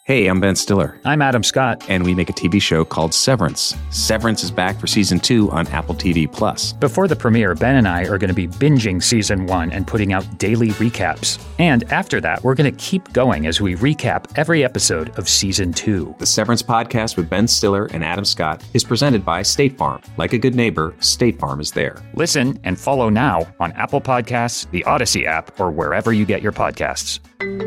Hey, I'm Ben Stiller. I'm Adam Scott. And we make a TV show called Severance. Severance is back for Season 2 on Apple TV+. Before the premiere, Ben and I are going to be binging Season 1 and putting out daily recaps. And after that, we're going to keep going as we recap every episode of Season 2. The Severance podcast with Ben Stiller and Adam Scott is presented by State Farm. Like a good neighbor, State Farm is there. Listen and follow now on Apple Podcasts, the Odyssey app, or wherever you get your podcasts.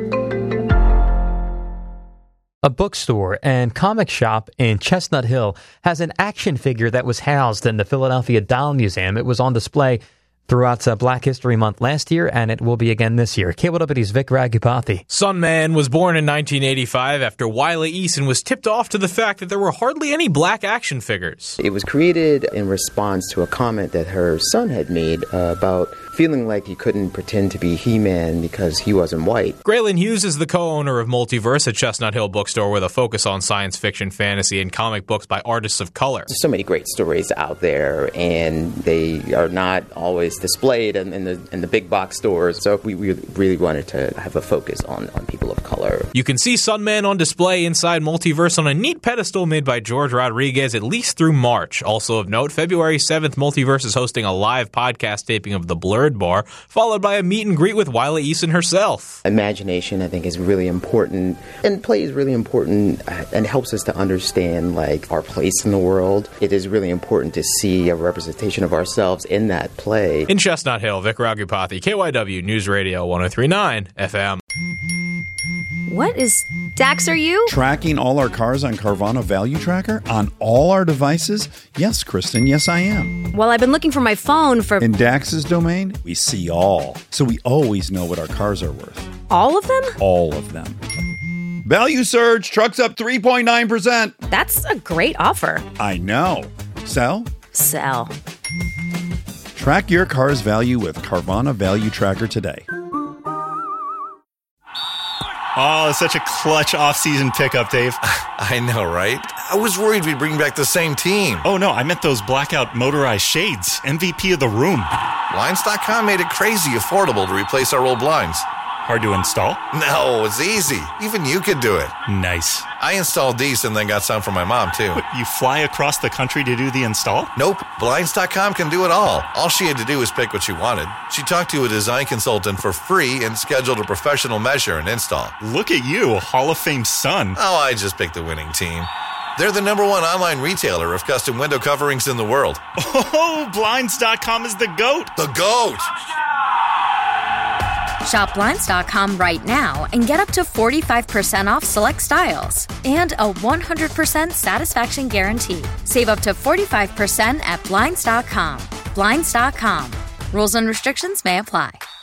A bookstore and comic shop in Chestnut Hill has an action figure that was housed in the Philadelphia Doll Museum. It was on display throughout Black History Month last year, and it will be again this year. KYW's Vic Ragupathy. Sunman was born in 1985 after Wiley Eason was tipped off to the fact that there were hardly any black action figures. It was created in response to a comment that her son had made about feeling like he couldn't pretend to be He-Man because he wasn't white. Graylin Hughes is the co-owner of Multiverse, a Chestnut Hill bookstore with a focus on science fiction, fantasy, and comic books by artists of color. There's so many great stories out there, and they are not always displayed in the big box stores. So we really wanted to have a focus on people of color. You can see Sunman on display inside Multiverse on a neat pedestal made by George Rodriguez at least through March. Also of note, February 7th, Multiverse is hosting a live podcast taping of The Blurred Bar, followed by a meet and greet with Wiley Eason herself. Imagination, I think, is really important, and play is really important and helps us to understand our place in the world. It is really important to see a representation of ourselves in that play. In Chestnut Hill, Vic Ragupathy, KYW News Radio 103.9 FM. What is Dax, are you? Tracking all our cars on Carvana Value Tracker on all our devices? Yes, Kristen, yes I am. Well, I've been looking for my phone for... In Dax's domain, we see all. So we always know what our cars are worth. All of them? All of them. Value surge, trucks up 3.9%. That's a great offer. I know. Sell? Sell. Track your car's value with Carvana Value Tracker today. Oh, it's such a clutch off-season pickup, Dave. I know, right? I was worried we'd bring back the same team. Oh, no, I meant those blackout motorized shades. MVP of the room. Blinds.com made it crazy affordable to replace our old blinds. Hard to install? No, it's easy. Even you could do it. Nice. I installed these and then got some for my mom, too. What, you fly across the country to do the install? Nope. Blinds.com can do it all. All she had to do was pick what she wanted. She talked to a design consultant for free and scheduled a professional measure and install. Look at you, a Hall of Fame son. Oh, I just picked the winning team. They're the #1 online retailer of custom window coverings in the world. Oh, Blinds.com is the GOAT. The GOAT! Shop Blinds.com right now and get up to 45% off select styles and a 100% satisfaction guarantee. Save up to 45% at Blinds.com. Blinds.com. Rules and restrictions may apply.